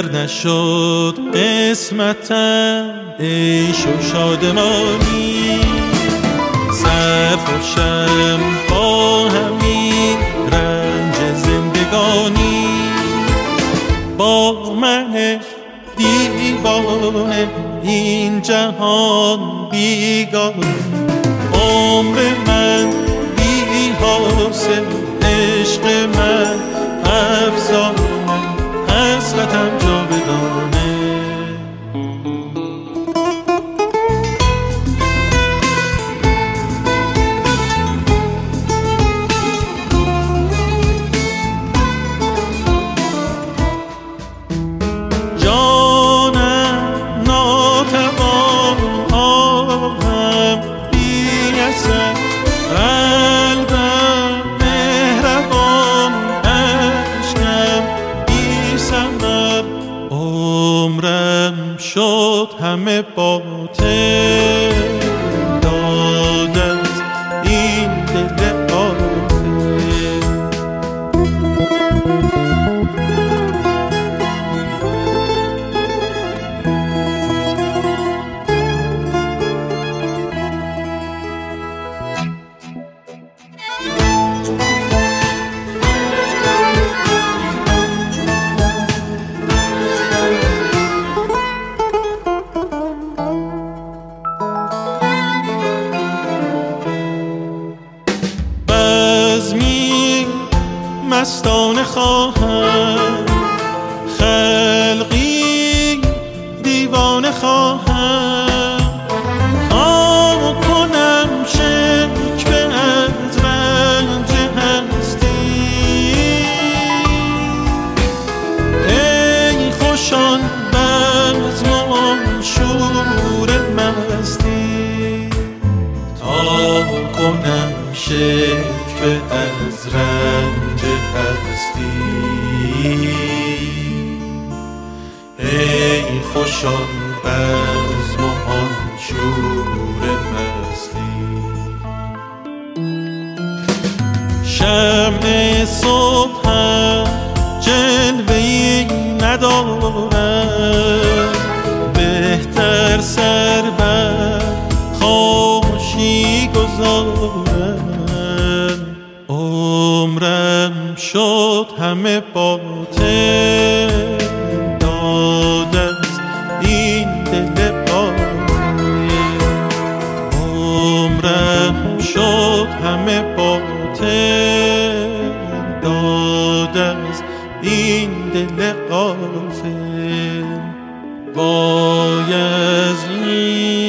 گر نشد قسمتم عیش و شادمانی، سرخوشم با همین رنج زندگانی. با من دیوانه این جهان بیگانه، عمر من بی حاصل، عشق من افسانه، حسرتم جاودانه. جانم ناتوان، آهم بی اثر، قلبم مهربان، اشکم بی ثمر. عمرم شد همه باطل، داد از این دل غافل. بزمی مستانه خواهم، خلقی دیوانه خواهم، تا کنم شکوه از رنج هستی. ای خوشان بزم و شور مستی، تا کنم شکوه از رنج هستی. ای خوشان بزم و آن شور مستی. شمع صبحم جلوه‌ای ندارد، بهتر سر بر خاموشی گذارم. عمرم شد همه باطل، داد از این دل غافل. عمرم شد همه باطل، داد از این دل غافل. بایزید